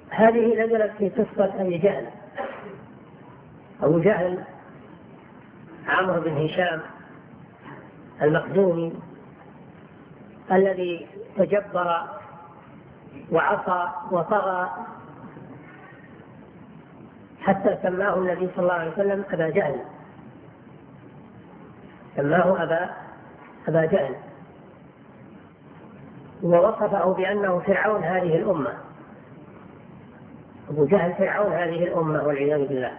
هذه نزلت في قصة أبي جهل. أبو جهل عمرو بن هشام المخزومي الذي تجبر وعصى وطغى حتى سماه النبي صلى الله عليه وسلم أبا جهل، سماه أبا جهل، ووصفه بأنه فرعون هذه الأمة. أبو جهل فرعون هذه الأمة والعياذ بالله.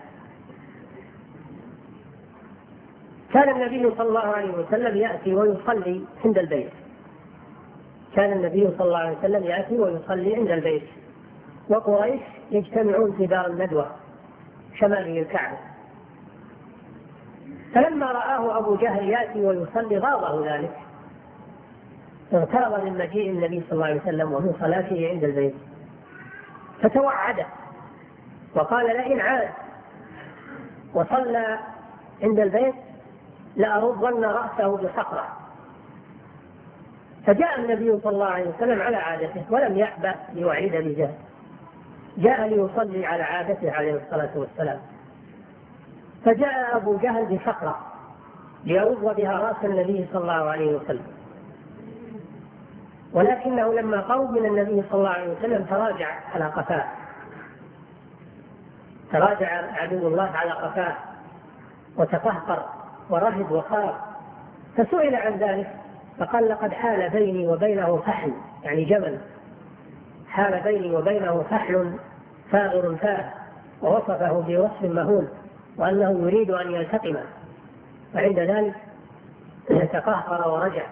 كان النبي صلى الله عليه وسلم يأتي ويصلي عند البيت، كان النبي صلى الله عليه وسلم يأتي ويصلي عند البيت، وقريش يجتمعون في دار الندوة شمالي الكعبة. فلما رآه أبو جهل يأتي ويصلي غاضه ذلك، اغترب من مجيء النبي صلى الله عليه وسلم ومن صلاته عند البيت، فتوعده وقال لئن عاد وصلى عند البيت لأرضن رأسه بصخرة. فجاء النبي صلى الله عليه وسلم على عادته ولم يأبى ليعيد بجهل، جاء ليصلي على عادته عليه الصلاة والسلام. فجاء أبو جهل بصخرة ليرض بها رأس النبي صلى الله عليه وسلم، ولكنه لما قرب من النبي صلى الله عليه وسلم تراجع على قفاه، تراجع عدو الله على قفاه وتقهقر ورهد وخاف. فسئل عن ذلك فقال لقد حال بيني وبينه فحل، يعني جبل، حال بيني وبينه فحل ثائر فاء، ووصفه بوصف مهول وأنه يريد أن يلتقم، فعند ذلك تقهقر ورجع.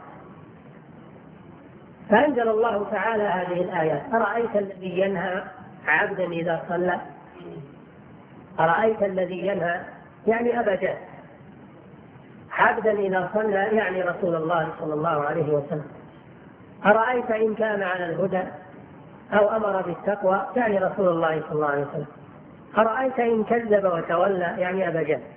فأنزل الله تعالى هذه الآيات: أرأيت الذي ينهى عبدا إذا صلى، أرأيت الذي ينهى يعني أبا جهل، عبدا إذا صلى يعني رسول الله صلى الله عليه وسلم، أرأيت إن كان على الهدى أو أمر بالتقوى يعني رسول الله صلى الله عليه وسلم، أرأيت إن كذب وتولى يعني أبا جهل.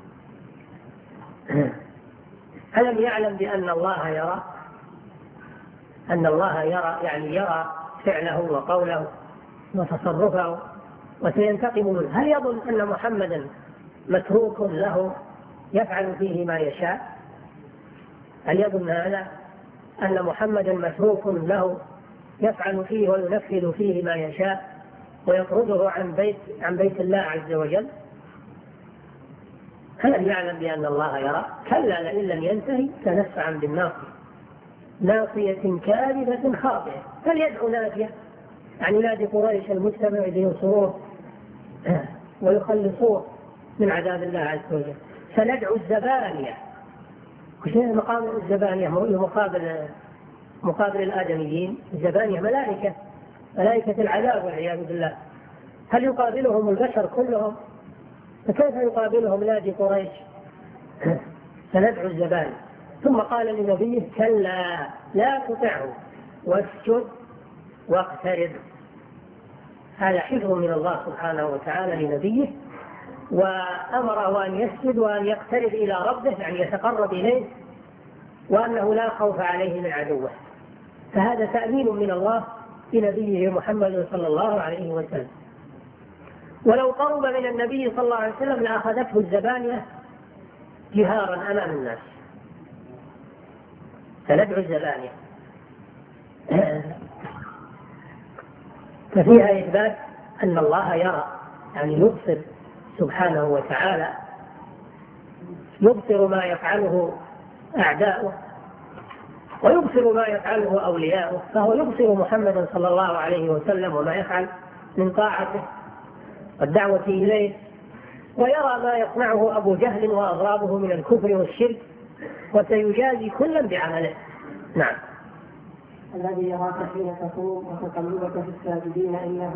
ألم يعلم بأن الله يرى؟ أن الله يرى يعني يرى فعله وقوله وتصرفه وسينتقم منه. هل يظن أن محمدا متروك له يفعل فيه ما يشاء؟ هل يظن هذا أن محمدا متروك له يفعل فيه وينفذ فيه ما يشاء ويطرده عن بيت الله عز وجل؟ هل يعلم بأن الله يرى؟ كلا لئن لم ينتهي لنسفعا بالناصية، ناصية كاذبة خاطئة. فليدعو ناديه، يعني نادي قريش المجتمع لينصروه ويخلصوه من عذاب الله عز وجل. سندعو الزبانية، وشيء مقام الزبانية مقابل الآدميين. الزبانية ملائكة العذاب والعياذ بالله. هل يقابلهم البشر كلهم؟ فكيف يقابلهم نادي قريش؟ سندعو الزبانية. ثم قال لنبيه: كلا لا تطعه واسجد واقترب. هذا حفظ من الله سبحانه وتعالى لنبيه، وأمره أن يسجد وأن يقترب إلى ربه، يعني يتقرب إليه، وأنه لا خوف عليه من عدوه. فهذا تأمين من الله لنبيه محمد صلى الله عليه وسلم. ولو قرب من النبي صلى الله عليه وسلم لأخذته الزبانية جهارا أمام الناس. فندعو الزبانية. ففيها إثبات أن الله يرى، يعني يبصر سبحانه وتعالى، يبصر ما يفعله أعداؤه ويبصر ما يفعله أولياؤه. فهو يبصر محمدا صلى الله عليه وسلم وما يفعل من طاعته والدعوة إليه، ويرى ما يصنعه أبو جهل وأضرابه من الكفر والشرك، وسيجازي كلا بعمله. نعم. الذي يراك حين تقوم وتقلبك في الساجدين إنه